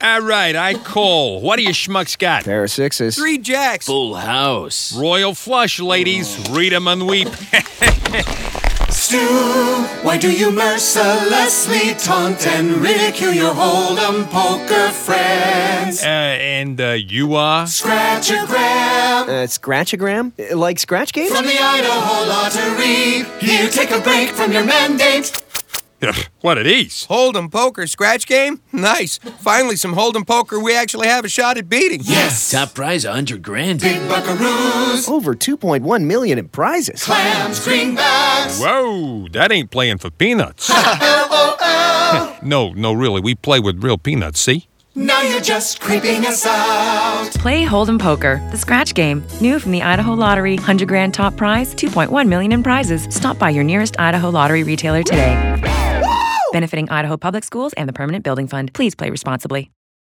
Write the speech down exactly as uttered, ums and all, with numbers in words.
All right, I call. What do you schmucks got? Pair of sixes. Three jacks. Full house. Royal flush, ladies. Read 'em and weep. Stu, why do you mercilessly taunt and ridicule your hold'em poker friends? Uh, and uh, you are? Scratch-a-gram. Uh, Scratch-a-gram? Uh, Like scratch games? From the Idaho Lottery. Here, take a break from your mandate. What are these? Hold'em poker scratch game? Nice. Finally, some hold'em poker we actually have a shot at beating. Yes. Top prize, a hundred grand. Big buckaroos. Over two point one million in prizes. Clams, greenbacks. Whoa, that ain't playing for peanuts. L O L. No, no, really. We play with real peanuts, see? Now you're just creeping us out. Play Hold'em Poker, the scratch game. New from the Idaho Lottery. one hundred grand top prize, two point one million in prizes. Stop by your nearest Idaho Lottery retailer today. Benefiting Idaho Public Schools and the Permanent Building Fund. Please play responsibly.